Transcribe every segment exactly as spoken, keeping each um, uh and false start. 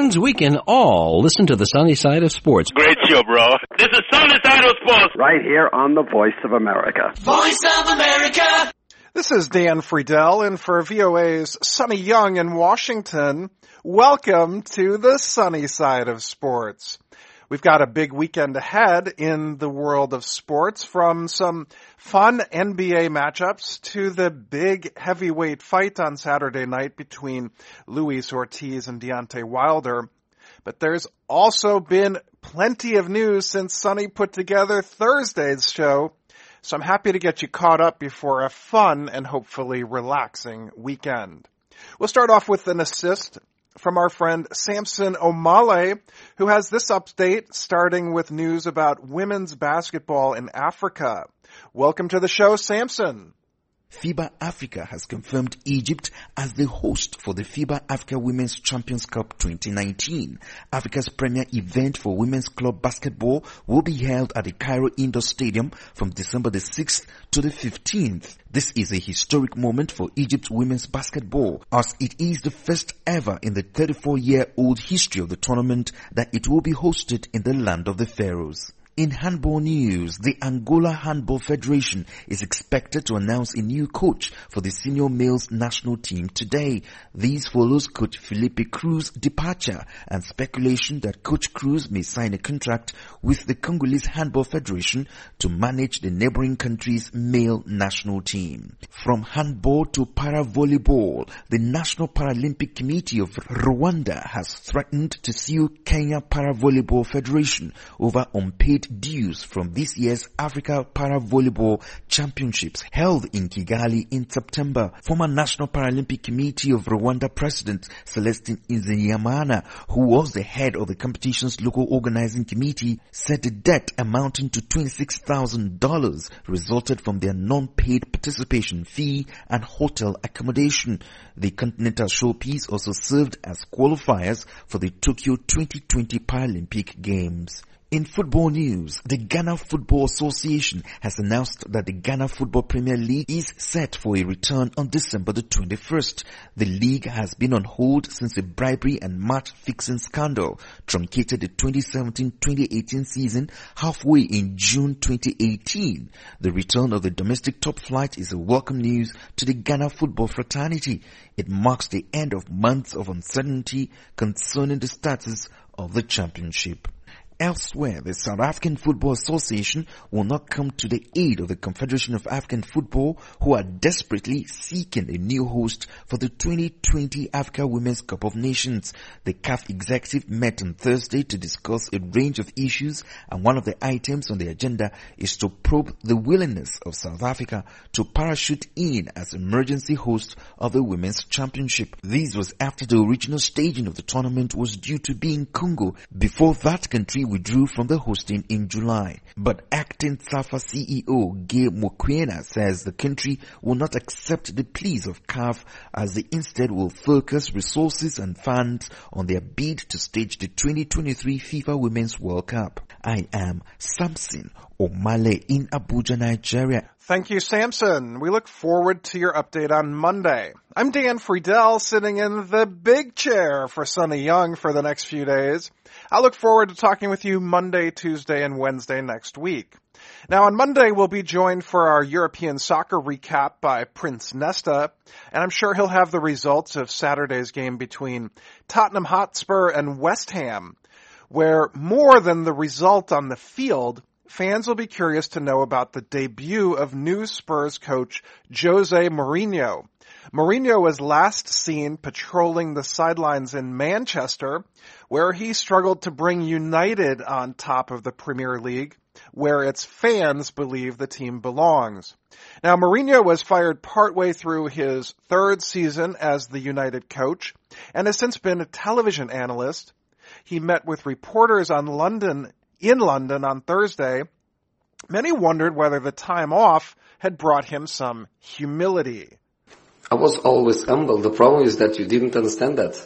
means we can all listen to the sunny side of sports. Great show, bro. This is Sunny Side of Sports. Right here on the Voice of America. Voice of America. This is Dan Friedel, and for V O A's Sonny Young in Washington, welcome to the sunny side of sports. We've got a big weekend ahead in the world of sports, from some fun N B A matchups to the big heavyweight fight on Saturday night between Luis Ortiz and Deontay Wilder. But there's also been plenty of news since Sonny put together Thursday's show, so I'm happy to get you caught up before a fun and hopefully relaxing weekend. We'll start off with an assist from our friend Samson Omale, who has this update, starting with news about women's basketball in Africa. Welcome to the show, Samson. FIBA Africa has confirmed Egypt as the host for the FIBA Africa Women's Champions Cup twenty nineteen. Africa's premier event for women's club basketball will be held at the Cairo Indoor Stadium from December the sixth to the fifteenth. This is a historic moment for Egypt's women's basketball, as it is the first ever in the thirty-four-year-old history of the tournament that it will be hosted in the land of the Pharaohs. In handball news, the Angola Handball Federation is expected to announce a new coach for the senior males national team today. This follows Coach Felipe Cruz's departure and speculation that Coach Cruz may sign a contract with the Congolese Handball Federation to manage the neighboring country's male national team. From handball to para-volleyball, the National Paralympic Committee of Rwanda has threatened to sue Kenya Para-Volleyball Federation over unpaid dues from this year's Africa Para-Volleyball Championships held in Kigali in September. Former National Paralympic Committee of Rwanda President Celestine Nzeyimana, who was the head of the competition's local organizing committee, said the debt amounting to twenty-six thousand dollars resulted from their non-paid participation fee and hotel accommodation. The Continental Showpiece also served as qualifiers for the Tokyo twenty twenty Paralympic Games. In football news, the Ghana Football Association has announced that the Ghana Football Premier League is set for a return on December the twenty-first. The league has been on hold since a bribery and match-fixing scandal truncated the twenty seventeen twenty eighteen season halfway in June twenty eighteen. The return of the domestic top flight is a welcome news to the Ghana football fraternity. It marks the end of months of uncertainty concerning the status of the championship. Elsewhere, the South African Football Association will not come to the aid of the Confederation of African Football, who are desperately seeking a new host for the twenty twenty Africa Women's Cup of Nations. The C A F executive met on Thursday to discuss a range of issues, and one of the items on the agenda is to probe the willingness of South Africa to parachute in as emergency host of the Women's Championship. This was after the original staging of the tournament was due to be in Congo before that country withdrew from the hosting in July. But acting SAFA C E O Gay Mokwena says the country will not accept the pleas of C A F, as they instead will focus resources and funds on their bid to stage the twenty twenty-three FIFA Women's World Cup. I am Samson Omale in Abuja, Nigeria. Thank you, Samson. We look forward to your update on Monday. I'm Dan Friedel, sitting in the big chair for Sonny Young for the next few days. I look forward to talking with you Monday, Tuesday, and Wednesday next week. Now, on Monday, we'll be joined for our European soccer recap by Prince Nesta, and I'm sure he'll have the results of Saturday's game between Tottenham Hotspur and West Ham, where more than the result on the field, fans will be curious to know about the debut of new Spurs coach Jose Mourinho. Mourinho was last seen patrolling the sidelines in Manchester, where he struggled to bring United on top of the Premier League, where its fans believe the team belongs. Now, Mourinho was fired partway through his third season as the United coach, and has since been a television analyst. He met with reporters on London, in London on Thursday. Many wondered whether the time off had brought him some humility. I was always humble. The problem is that you didn't understand that.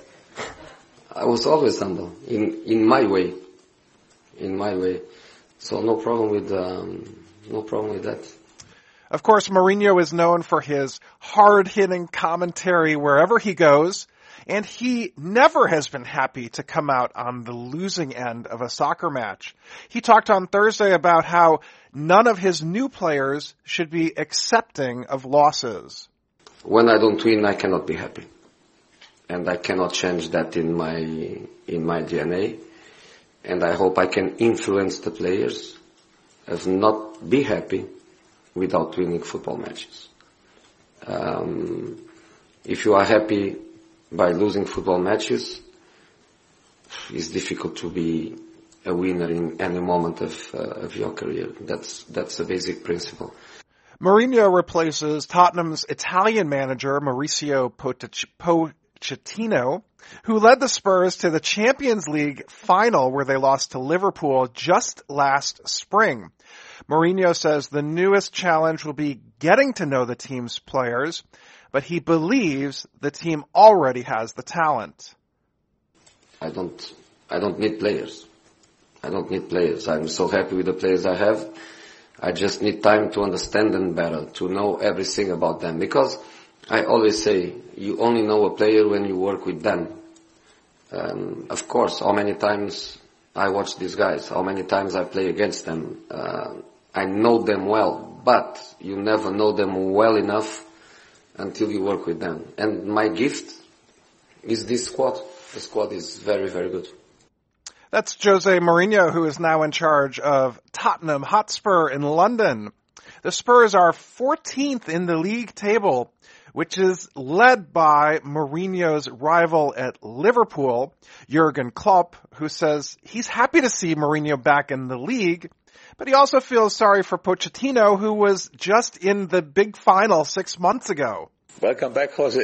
I was always humble, in, in my way. In my way. So no problem with, um, no problem with that. Of course, Mourinho is known for his hard-hitting commentary wherever he goes, and he never has been happy to come out on the losing end of a soccer match. He talked on Thursday about how none of his new players should be accepting of losses. When I don't win, I cannot be happy. And I cannot change that in my in my D N A. And I hope I can influence the players of not be happy without winning football matches. Um, if you are happy by losing football matches, it's difficult to be a winner in any moment of, uh, of your career. That's that's a basic principle. Mourinho replaces Tottenham's Italian manager Mauricio Pochettino, who led the Spurs to the Champions League final where they lost to Liverpool just last spring. Mourinho says the newest challenge will be getting to know the team's players, but he believes the team already has the talent. I don't, I don't need players. I don't need players. I'm so happy with the players I have. I just need time to understand them better, to know everything about them. Because I always say, you only know a player when you work with them. Um, of course, how many times I watch these guys, how many times I play against them. Uh, I know them well, but you never know them well enough until you work with them. And my gift is this squad. The squad is very, very good. That's Jose Mourinho, who is now in charge of Tottenham Hotspur in London. The Spurs are fourteenth in the league table, which is led by Mourinho's rival at Liverpool, Jurgen Klopp, who says he's happy to see Mourinho back in the league, but he also feels sorry for Pochettino, who was just in the big final six months ago. Welcome back, Jose.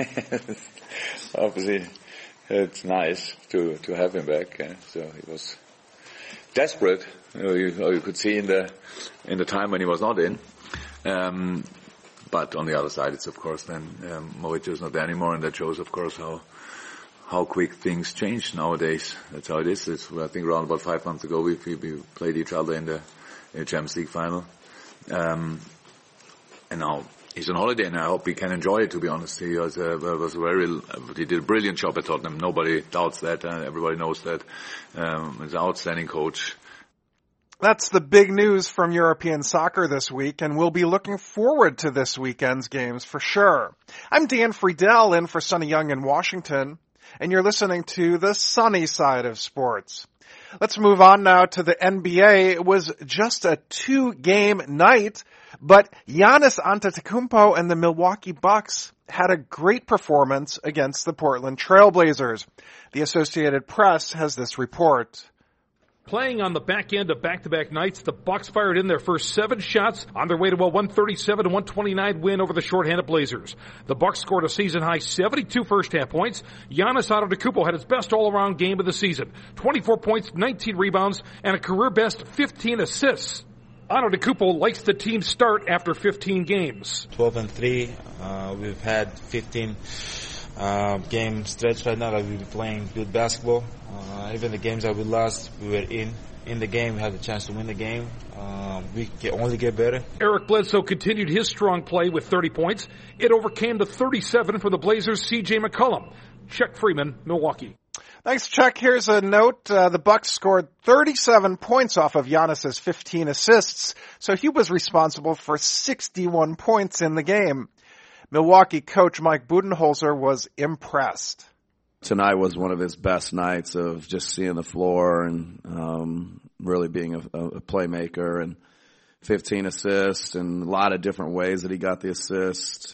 Obviously, it's nice to, to have him back. Uh, so he was desperate, you know, you, you could see in the in the time when he was not in. Um, but on the other side, it's of course then um, Mourinho is not there anymore, and that shows, of course, how how quick things change nowadays. That's how it is. It's, I think around about five months ago we, we, we played each other in the, in the Champions League final, um, and now he's on holiday, and I hope he can enjoy it. To be honest, he was, uh, was very, he did a brilliant job at Tottenham. Nobody doubts that. Uh, everybody knows that. Um, he's an outstanding coach. That's the big news from European soccer this week, and we'll be looking forward to this weekend's games for sure. I'm Dan Friedel in for Sonny Young in Washington, and you're listening to the sunny side of sports. Let's move on now to the N B A. It was just a two-game night, but Giannis Antetokounmpo and the Milwaukee Bucks had a great performance against the Portland Trail Blazers. The Associated Press has this report. Playing on the back end of back-to-back nights, the Bucks fired in their first seven shots on their way to a one thirty-seven to one twenty-nine win over the shorthanded Blazers. The Bucks scored a season-high seventy-two first-half points. Giannis Antetokounmpo had his best all-around game of the season. twenty-four points, nineteen rebounds, and a career-best fifteen assists. Antetokounmpo likes the team's start after fifteen games. twelve and three. Uh, we've had fifteen uh, game stretch right now that we've been playing good basketball. Uh, even the games that we lost, we were in in the game. We had the chance to win the game. Um, we can only get better. Eric Bledsoe continued his strong play with thirty points. It overcame the thirty-seven for the Blazers' C J McCollum. Chuck Freeman, Milwaukee. Thanks, Chuck. Here's a note. Uh, the Bucks scored thirty-seven points off of Giannis's fifteen assists, so he was responsible for sixty-one points in the game. Milwaukee coach Mike Budenholzer was impressed. Tonight was one of his best nights of just seeing the floor and um, really being a, a playmaker, and fifteen assists and a lot of different ways that he got the assists.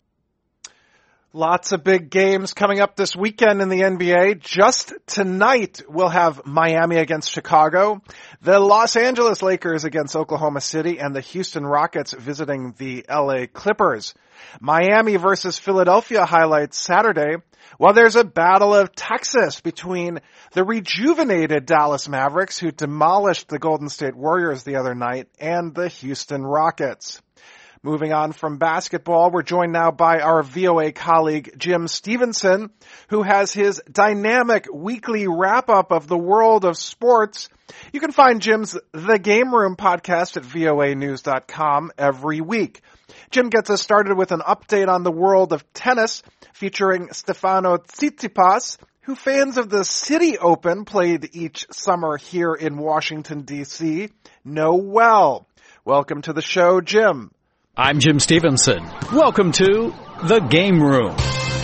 Lots of big games coming up this weekend in the N B A. Just tonight, we'll have Miami against Chicago, the Los Angeles Lakers against Oklahoma City, and the Houston Rockets visiting the L A Clippers. Miami versus Philadelphia highlights Saturday, while there's a battle of Texas between the rejuvenated Dallas Mavericks, who demolished the Golden State Warriors the other night, and the Houston Rockets. Moving on from basketball, we're joined now by our V O A colleague Jim Stevenson, who has his dynamic weekly wrap-up of the world of sports. You can find Jim's The Game Room podcast at V O A news dot com every week. Jim gets us started with an update on the world of tennis, featuring Stefano Tsitsipas, who fans of the City Open, played each summer here in Washington, D C, know well. Welcome to the show, Jim. I'm Jim Stevenson. Welcome to The Game Room.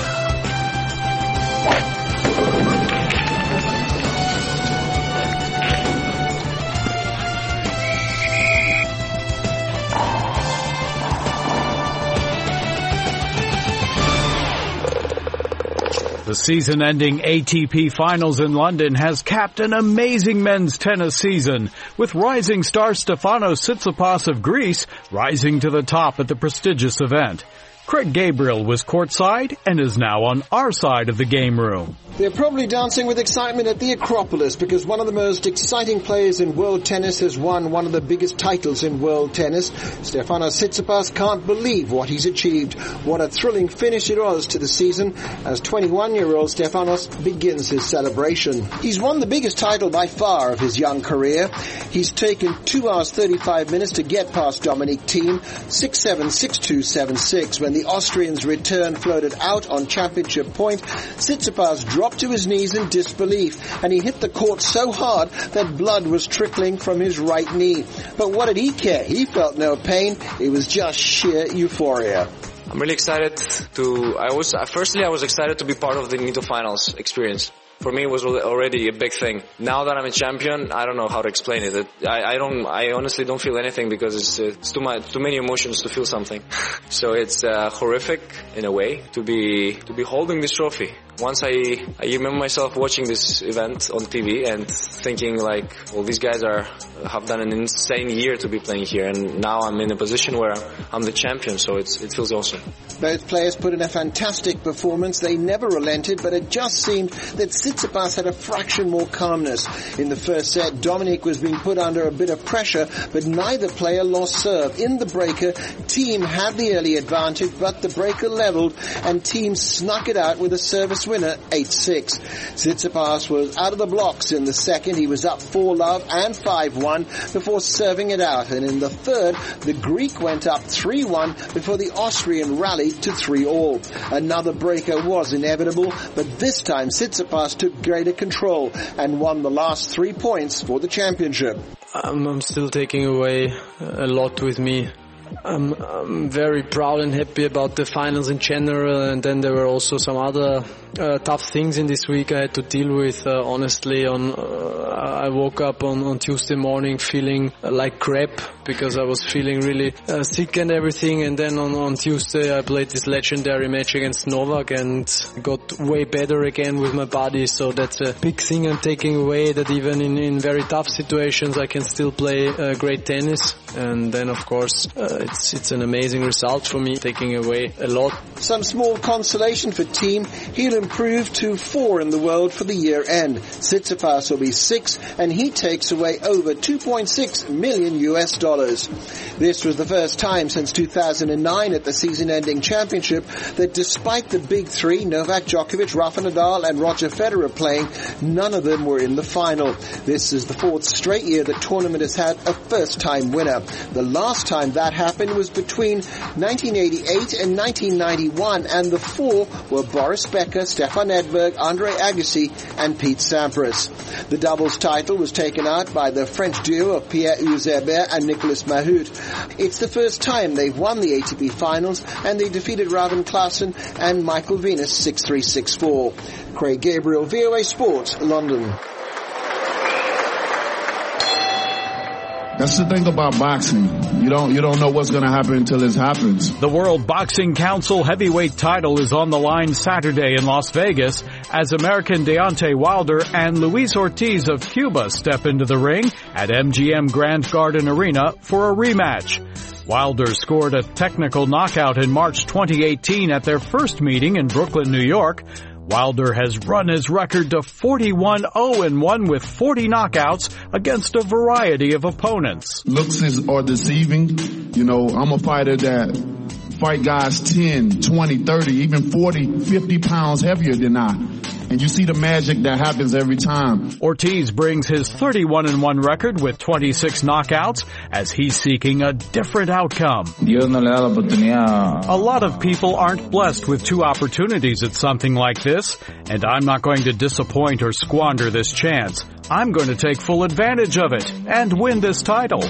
The season-ending A T P Finals in London has capped an amazing men's tennis season, with rising star Stefanos Tsitsipas of Greece rising to the top at the prestigious event. Craig Gabriel was courtside and is now on our side of the game room. They're probably dancing with excitement at the Acropolis because one of the most exciting players in world tennis has won one of the biggest titles in world tennis. Stefanos Tsitsipas can't believe what he's achieved. What a thrilling finish it was to the season as twenty-one-year-old Stefanos begins his celebration. He's won the biggest title by far of his young career. He's taken two hours thirty-five minutes to get past Dominic Thiem, six seven, six two, seven six. When the Austrian's return floated out on championship point, Tsitsipas dropped to his knees in disbelief, and he hit the court so hard that blood was trickling from his right knee. But what did he care? He felt no pain. It was just sheer euphoria. I'm really excited to, I was, firstly I was excited to be part of the Mito Finals experience. For me, it was already a big thing. Now that I'm a champion, I don't know how to explain it. I, I don't, I honestly don't feel anything because it's, it's too much, too many emotions to feel something. So it's uh, horrific in a way to be, to be holding this trophy. Once I, I remember myself watching this event on T V and thinking like, well, these guys are, have done an insane year to be playing here, and now I'm in a position where I'm the champion, so it's, it feels awesome. Both players put in a fantastic performance. They never relented, but it just seemed that Tsitsipas had a fraction more calmness. In the first set, Dominic was being put under a bit of pressure, but neither player lost serve. In the breaker, Thiem had the early advantage, but the breaker leveled, and Thiem snuck it out with a service winner, eight six. Tsitsipas was out of the blocks in the second. He was up four love and five one before serving it out, and in the third, the Greek went up three one before the Austrian rallied to three all. Another breaker was inevitable, but this time Tsitsipas took greater control and won the last three points for the championship. I'm, I'm still taking away a lot with me. I'm, I'm very proud and happy about the finals in general, and then there were also some other uh, tough things in this week I had to deal with. Uh, honestly, on uh, I woke up on, on Tuesday morning feeling uh, like crap because I was feeling really uh, sick and everything, and then on, on Tuesday I played this legendary match against Novak and got way better again with my body, so that's a big thing I'm taking away, that even in, in very tough situations I can still play uh, great tennis. And then of course uh, it's it's an amazing result for me, taking away a lot. Some small consolation for Thiem. He'll improve to four in the world for the year end. Tsitsipas will be six, and he takes away over two point six million U S dollars. This was the first time since two thousand nine at the season-ending championship that despite the big three, Novak Djokovic, Rafa Nadal and Roger Federer playing, none of them were in the final. This is the fourth straight year the tournament has had a first-time winner. The last time that happened was between nineteen eighty-eight and nineteen ninety-one, and the four were Boris Becker, Stefan Edberg, Andre Agassi and Pete Sampras. The doubles title was taken out by the French duo of Pierre-Hugues Herbert and Nicolas Mahut. It's the first time they've won the A T P Finals, and they defeated Raven Klaasen and Michael Venus six three, six four. Craig Gabriel, V O A Sports, London. That's the thing about boxing. You don't you don't know what's going to happen until it happens. The World Boxing Council heavyweight title is on the line Saturday in Las Vegas as American Deontay Wilder and Luis Ortiz of Cuba step into the ring at M G M Grand Garden Arena for a rematch. Wilder scored a technical knockout in March twenty eighteen at their first meeting in Brooklyn, New York. Wilder has run his record to forty-one oh and one with forty knockouts against a variety of opponents. Looks is, are deceiving. You know, I'm a fighter that fight guys ten, twenty, thirty, even forty, fifty pounds heavier than I. And you see the magic that happens every time. Ortiz brings his thirty-one and one record with twenty-six knockouts as he's seeking a different outcome. A lot of people aren't blessed with two opportunities at something like this, and I'm not going to disappoint or squander this chance. I'm going to take full advantage of it and win this title.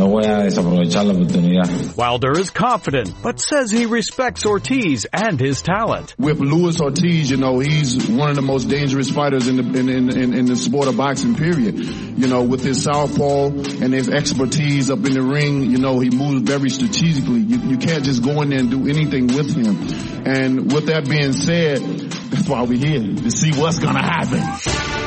Wilder is confident, but says he respects Ortiz and his talent. With Luis Ortiz, you know, he's one of the most dangerous fighters in the in, in, in the sport of boxing, period. You know, with his southpaw and his expertise up in the ring, you know, he moves very strategically. You, you can't just go in there and do anything with him. And with that being said, that's why we're here, to see what's going to happen.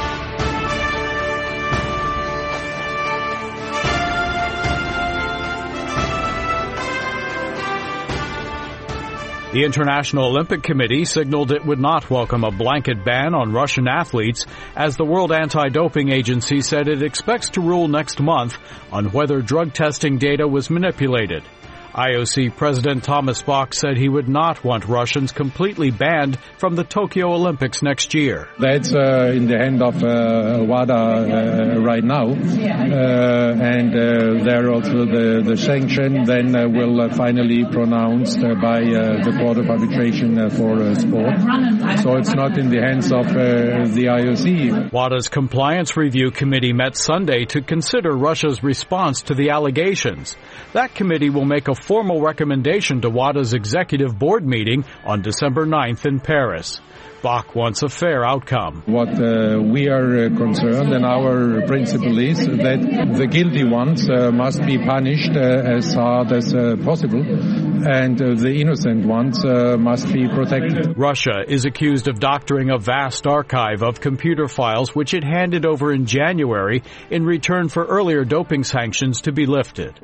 The International Olympic Committee signaled it would not welcome a blanket ban on Russian athletes, as the World Anti-Doping Agency said it expects to rule next month on whether drug testing data was manipulated. I O C President Thomas Bach said he would not want Russians completely banned from the Tokyo Olympics next year. That's uh, in the hand of uh, WADA uh, right now, uh, and uh, there also the, the sanction then uh, will uh, finally pronounced uh, by uh, the Court of Arbitration uh, for uh, Sport. So it's not in the hands of uh, the I O C. WADA's Compliance Review Committee met Sunday to consider Russia's response to the allegations. That committee will make a formal recommendation to WADA's executive board meeting on December ninth in Paris. Bach wants a fair outcome. What uh, we are uh, concerned, and our principle is that the guilty ones uh, must be punished uh, as hard as uh, possible, and uh, the innocent ones uh, must be protected. Russia is accused of doctoring a vast archive of computer files which it handed over in January in return for earlier doping sanctions to be lifted.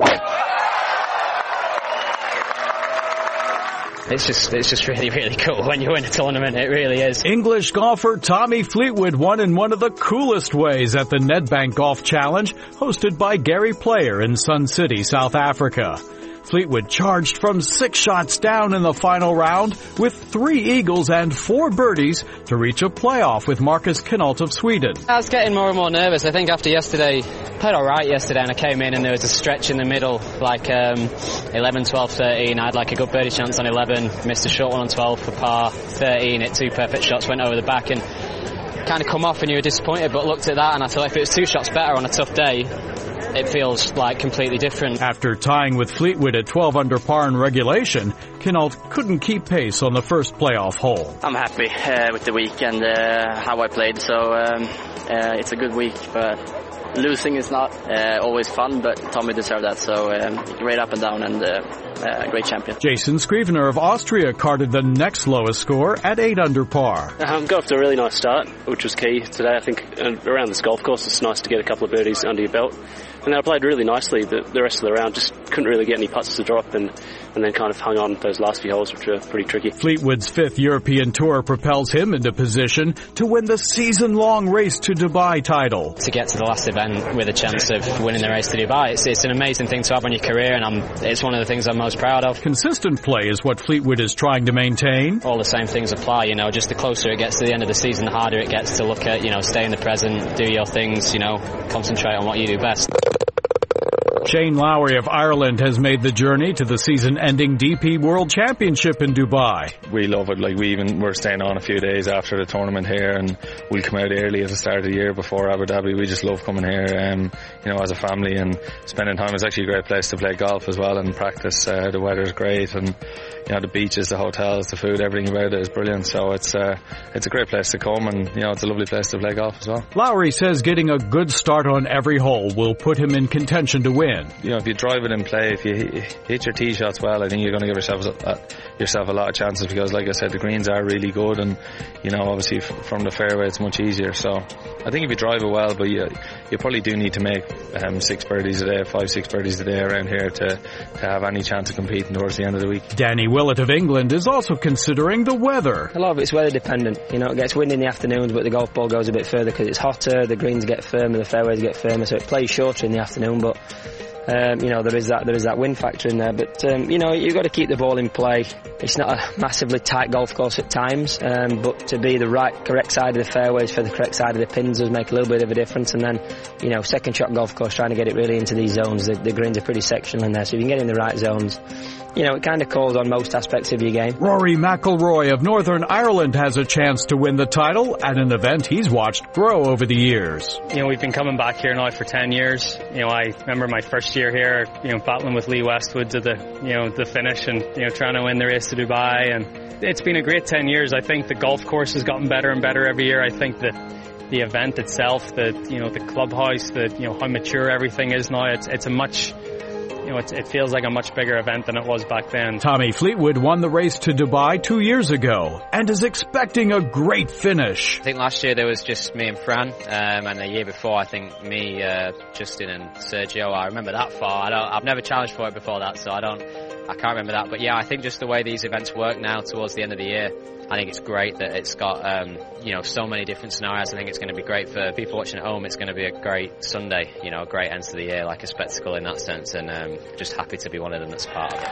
It's just, it's just really, really cool when you win a tournament. It really is. English golfer Tommy Fleetwood won in one of the coolest ways at the Nedbank Golf Challenge, hosted by Gary Player in Sun City, South Africa. Fleetwood charged from six shots down in the final round with three eagles and four birdies to reach a playoff with Marcus Kinhult of Sweden. I was getting more and more nervous. I think after yesterday, I played all right yesterday, and I came in and there was a stretch in the middle, like um, eleven, twelve, thirteen. I had like a good birdie chance on eleven, missed a short one on twelve for par. thirteen, hit two perfect shots, went over the back and kind of come off, and you were disappointed, but looked at that and I thought if it was two shots better on a tough day, it feels like completely different. After tying with Fleetwood at twelve under par in regulation, Kinhult couldn't keep pace on the first playoff hole. I'm happy uh, with the week and uh, how I played, so um, uh, it's a good week, but losing is not uh, always fun, but Tommy deserved that, so um, great up and down and uh, uh, great champion. Jason Scrivener of Austria carded the next lowest score at eight under par. Um, got off to a really nice start, which was key today. I think uh, around this golf course it's nice to get a couple of birdies under your belt. And I played really nicely the, the rest of the round, just couldn't really get any putts to drop, and, and then kind of hung on those last few holes, which were pretty tricky. Fleetwood's fifth European tour propels him into position to win the season-long Race to Dubai title. To get to the last event with a chance of winning the Race to Dubai, it's, it's an amazing thing to have on your career, and I'm, it's one of the things I'm most proud of. Consistent play is what Fleetwood is trying to maintain. All the same things apply, you know, just the closer it gets to the end of the season, the harder it gets to look at, you know, stay in the present, do your things, you know, concentrate on what you do best. Shane Lowry of Ireland has made the journey to the season-ending D P World Championship in Dubai. We love it. Like, we even we're staying on a few days after the tournament here, and we'll come out early at the start of the year before Abu Dhabi. We just love coming here, um, you know, as a family and spending time. It's actually a great place to play golf as well and practice. Uh, the weather's great, and you know, the beaches, the hotels, the food, everything about it is brilliant. So it's uh, it's a great place to come, and you know, it's a lovely place to play golf as well. Lowry says getting a good start on every hole will put him in contention to win. win. You know, if you drive it in play, if you hit your tee shots well, I think you're going to give yourself a, yourself a lot of chances because, like I said, the greens are really good, and you know, obviously from the fairway it's much easier. So I think if you drive it well, but you you probably do need to make um, six birdies a day, five six birdies a day around here to to have any chance of competing towards the end of the week. Danny Willett of England is also considering the weather. A lot of it's weather dependent. You know, it gets wind in the afternoons, but the golf ball goes a bit further because it's hotter. The greens get firmer, the fairways get firmer, so it plays shorter in the afternoon. But Um, you know, there is that there is that wind factor in there, but um, you know, you've got to keep the ball in play. It's not a massively tight golf course at times, um, but to be the right, correct side of the fairways for the correct side of the pins does make a little bit of a difference. And then, you know, second shot golf course, trying to get it really into these zones. The, the greens are pretty sectional in there, so if you can get in the right zones, you know, it kind of calls on most aspects of your game. Rory McIlroy of Northern Ireland has a chance to win the title at an event he's watched grow over the years. You know, we've been coming back here now for ten years. You know, I remember my first year here, you know, battling with Lee Westwood to the, you know, the finish and, you know, trying to win the race to Dubai. And it's been a great ten years. I think the golf course has gotten better and better every year. I think that the event itself, the, you know, the clubhouse, the, you know, how mature everything is now, it's, it's a much, you know, it's, it feels like a much bigger event than it was back then. Tommy Fleetwood won the race to Dubai two years ago and is expecting a great finish. I think last year there was just me and Fran, um, and the year before I think me, uh, Justin and Sergio. I remember that far. I don't, I've never challenged for it before that, so I don't, I can't remember that. But yeah, I think just the way these events work now towards the end of the year, I think it's great that it's got, um, you know, so many different scenarios. I think it's going to be great for people watching at home. It's going to be a great Sunday, you know, a great end to the year, like a spectacle in that sense, and um, just happy to be one of them that's part of it.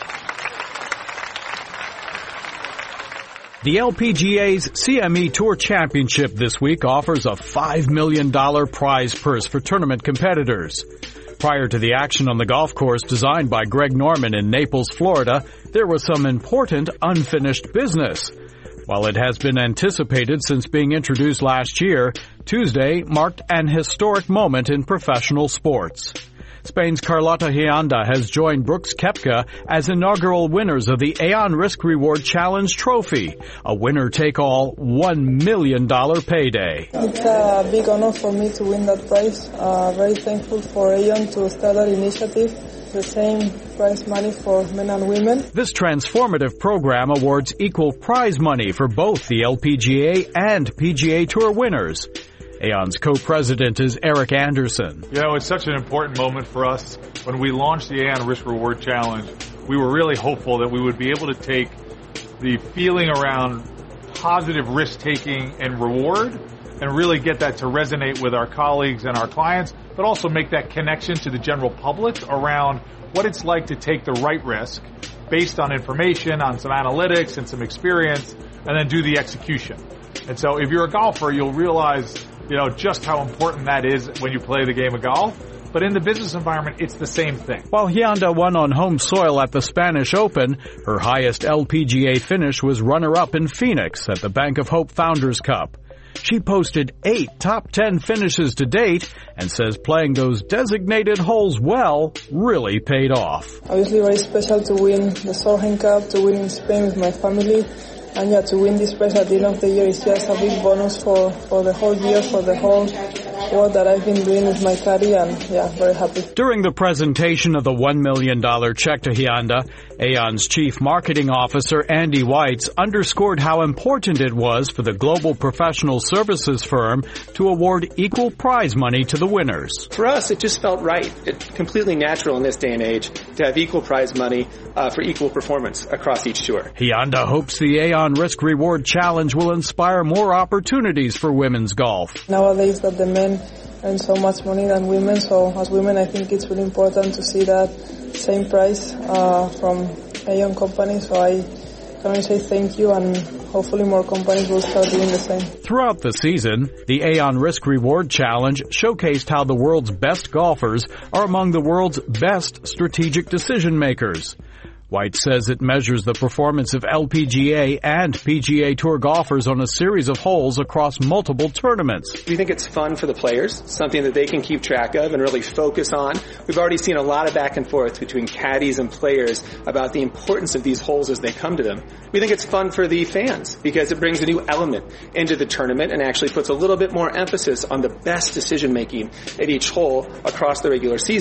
The L P G A's C M E Tour Championship this week offers a five million dollars prize purse for tournament competitors. Prior to the action on the golf course designed by Greg Norman in Naples, Florida, there was some important unfinished business. While it has been anticipated since being introduced last year, Tuesday marked an historic moment in professional sports. Spain's Carlota Hianda has joined Brooks Koepka as inaugural winners of the Aon Risk Reward Challenge Trophy, a winner-take-all one million dollars payday. It's a big honor for me to win that prize. Uh, very thankful for Aon to start that initiative. The same prize money for men and women. This transformative program awards equal prize money for both the L P G A and P G A Tour winners. Aon's co-president is Eric Anderson. You know, it's such an important moment for us. When we launched the Aon Risk Reward Challenge, we were really hopeful that we would be able to take the feeling around positive risk-taking and reward and really get that to resonate with our colleagues and our clients, but also make that connection to the general public around what it's like to take the right risk based on information, on some analytics and some experience, and then do the execution. And so if you're a golfer, you'll realize, you know, just how important that is when you play the game of golf. But in the business environment, it's the same thing. While Hianda won on home soil at the Spanish Open, her highest L P G A finish was runner-up in Phoenix at the Bank of Hope Founders Cup. She posted eight top ten finishes to date and says playing those designated holes well really paid off. Obviously very special to win the Solheim Cup, to win in Spain with my family. And yeah, to win this prize at the end of the year is just a big bonus for, for the whole year, for the whole work that I've been doing with my caddy, and yeah, very happy. During the presentation of the one million dollars check to Hianda, Aon's chief marketing officer, Andy Weitz, underscored how important it was for the global professional services firm to award equal prize money to the winners. For us, it just felt right. It's completely natural in this day and age to have equal prize money uh, for equal performance across each tour. Hianda hopes the Aon Risk Reward Challenge will inspire more opportunities for women's golf. Nowadays that the men earn so much money than women, so as women I think it's really important to see that same price uh, from Aon company, so I can only say thank you, and hopefully more companies will start doing the same. Throughout the season, the Aon Risk Reward Challenge showcased how the world's best golfers are among the world's best strategic decision makers. White says it measures the performance of L P G A and P G A Tour golfers on a series of holes across multiple tournaments. We think it's fun for the players, something that they can keep track of and really focus on. We've already seen a lot of back and forth between caddies and players about the importance of these holes as they come to them. We think it's fun for the fans because it brings a new element into the tournament and actually puts a little bit more emphasis on the best decision making at each hole across the regular season.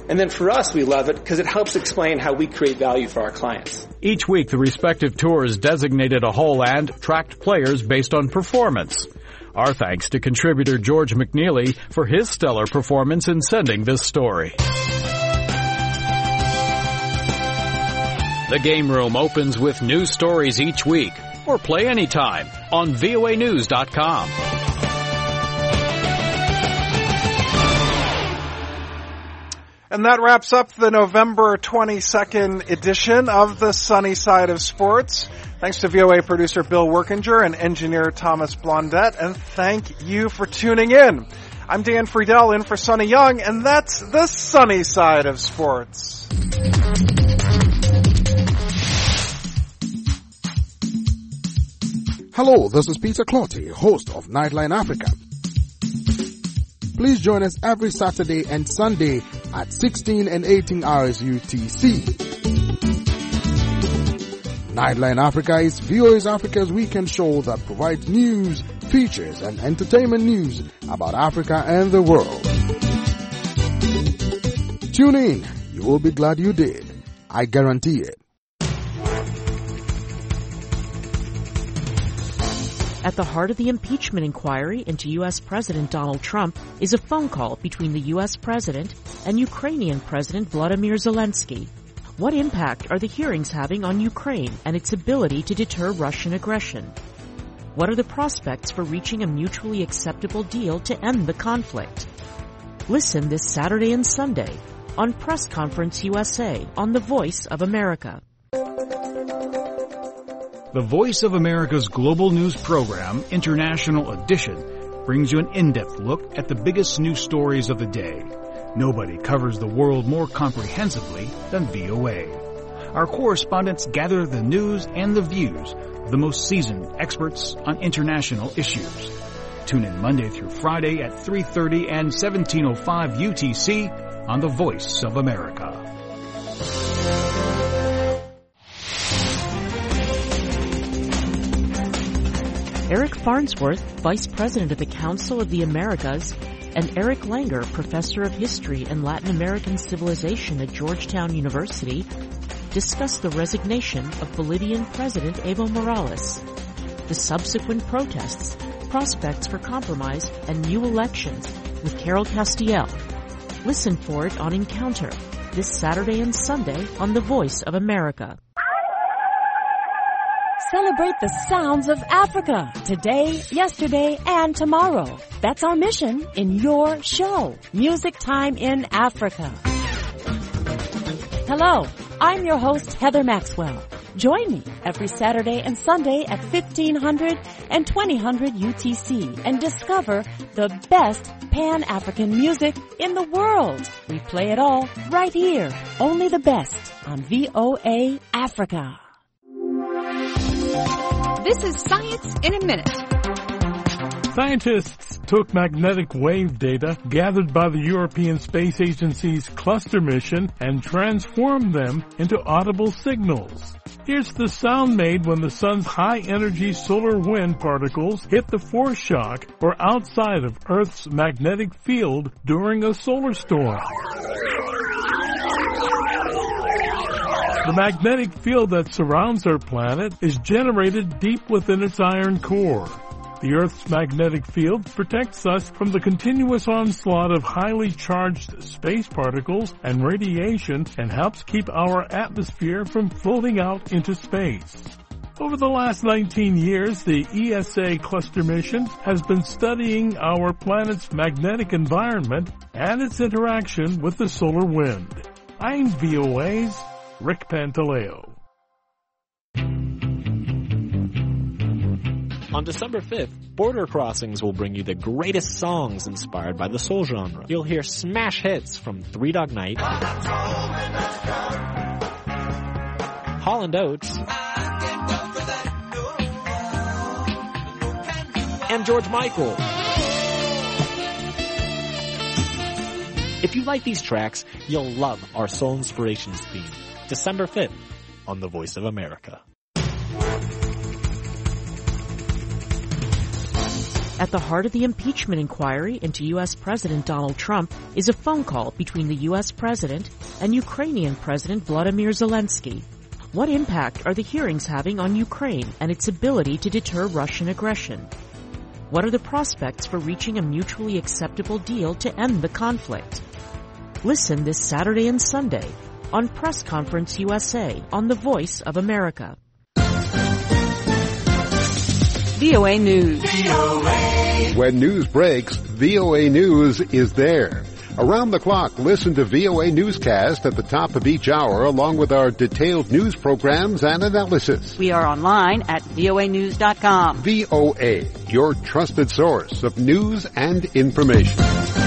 And then for us, we love it because it helps explain how we create value for our clients. Each week, the respective tours designated a hole and tracked players based on performance. Our thanks to contributor George McNeely for his stellar performance in sending this story. The Game Room opens with news stories each week, or play anytime on V O A news dot com. And that wraps up the November twenty-second edition of the Sunny Side of Sports. Thanks to V O A producer Bill Workinger and engineer Thomas Blondette, and thank you for tuning in. I'm Dan Friedel in for Sonny Young, and that's the Sunny Side of Sports. Hello, this is Peter Clotty, host of Nightline Africa. Please join us every Saturday and Sunday at sixteen and eighteen hours U T C. Nightline Africa is V O A's Africa's weekend show that provides news, features, and entertainment news about Africa and the world. Tune in. You will be glad you did. I guarantee it. At the heart of the impeachment inquiry into U S President Donald Trump is a phone call between the U S President and Ukrainian President Vladimir Zelensky. What impact are the hearings having on Ukraine and its ability to deter Russian aggression? What are the prospects for reaching a mutually acceptable deal to end the conflict? Listen this Saturday and Sunday on Press Conference U S A on The Voice of America. The Voice of America's global news program, International Edition, brings you an in-depth look at the biggest news stories of the day. Nobody covers the world more comprehensively than V O A. Our correspondents gather the news and the views of the most seasoned experts on international issues. Tune in Monday through Friday at three thirty and seventeen oh five U T C on The Voice of America. Eric Farnsworth, Vice President of the Council of the Americas, and Eric Langer, Professor of History and Latin American Civilization at Georgetown University, discuss the resignation of Bolivian President Evo Morales, the subsequent protests, prospects for compromise, and new elections with Carol Castiel. Listen for it on Encounter this Saturday and Sunday on The Voice of America. Celebrate the sounds of Africa today, yesterday, and tomorrow. That's our mission in your show, Music Time in Africa. Hello, I'm your host, Heather Maxwell. Join me every Saturday and Sunday at fifteen hundred and twenty hundred U T C and discover the best Pan-African music in the world. We play it all right here, only the best on V O A Africa. This is Science in a Minute. Scientists took magnetic wave data gathered by the European Space Agency's cluster mission and transformed them into audible signals. Here's the sound made when the sun's high-energy solar wind particles hit the force shock or outside of Earth's magnetic field during a solar storm. The magnetic field that surrounds our planet is generated deep within its iron core. The Earth's magnetic field protects us from the continuous onslaught of highly charged space particles and radiation and helps keep our atmosphere from floating out into space. Over the last nineteen years, the E S A cluster mission has been studying our planet's magnetic environment and its interaction with the solar wind. I'm V O A's Rick Pantaleo. On December fifth, Border Crossings will bring you the greatest songs inspired by the soul genre. You'll hear smash hits from Three Dog Night, Holland Oates, and George Michael. If you like these tracks, you'll love our Soul Inspirations theme. December fifth on The Voice of America. At the heart of the impeachment inquiry into U S. President Donald Trump is a phone call between the U S. President and Ukrainian President Volodymyr Zelensky. What impact are the hearings having on Ukraine and its ability to deter Russian aggression? What are the prospects for reaching a mutually acceptable deal to end the conflict? Listen this Saturday and Sunday on Press Conference U S A on the Voice of America. V O A News. When news breaks, V O A News is there. Around the clock, listen to V O A Newscast at the top of each hour along with our detailed news programs and analysis. We are online at V O A news dot com. V O A, your trusted source of news and information.